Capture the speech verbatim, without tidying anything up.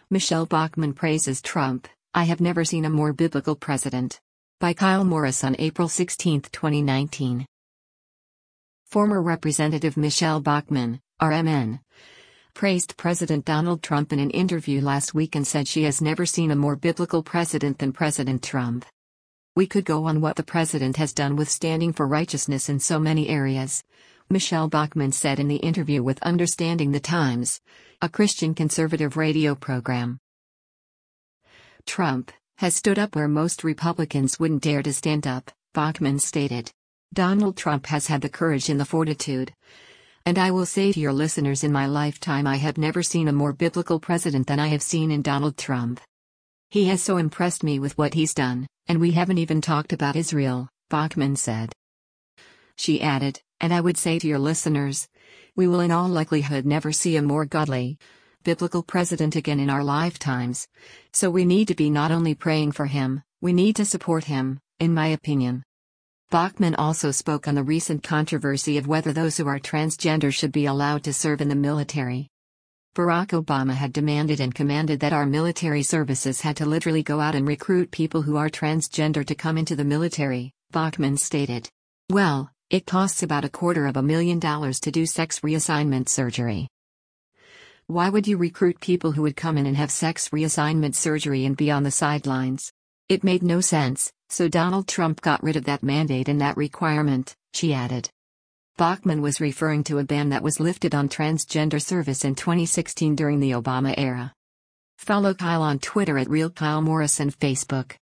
Michelle Bachmann praises Trump, "I have never seen a more biblical president." By Kyle Morris on April sixteenth, twenty nineteen. Former Representative Michelle Bachmann, R M N, praised President Donald Trump in an interview last week and said she has never seen a more biblical president than President Trump. "We could go on what the president has done with standing for righteousness in so many areas," Michelle Bachmann said in the interview with Understanding the Times, a Christian conservative radio program. "Trump has stood up where most Republicans wouldn't dare to stand up," Bachmann stated. "Donald Trump has had the courage and the fortitude. And I will say to your listeners, in my lifetime I have never seen a more biblical president than I have seen in Donald Trump. He has so impressed me with what he's done, and we haven't even talked about Israel," Bachmann said. She added, "And I would say to your listeners, we will in all likelihood never see a more godly, biblical president again in our lifetimes. So we need to be not only praying for him, we need to support him, in my opinion." Bachmann also spoke on the recent controversy of whether those who are transgender should be allowed to serve in the military. Barack Obama had demanded and commanded that our military services had to literally go out and recruit people who are transgender to come into the military, Bachmann stated. "Well, it costs about a quarter of a million dollars to do sex reassignment surgery. Why would you recruit people who would come in and have sex reassignment surgery and be on the sidelines? It made no sense, so Donald Trump got rid of that mandate and that requirement," she added. Bachmann was referring to a ban that was lifted on transgender service in twenty sixteen during the Obama era. Follow Kyle on Twitter at Real Kyle Morris and Facebook.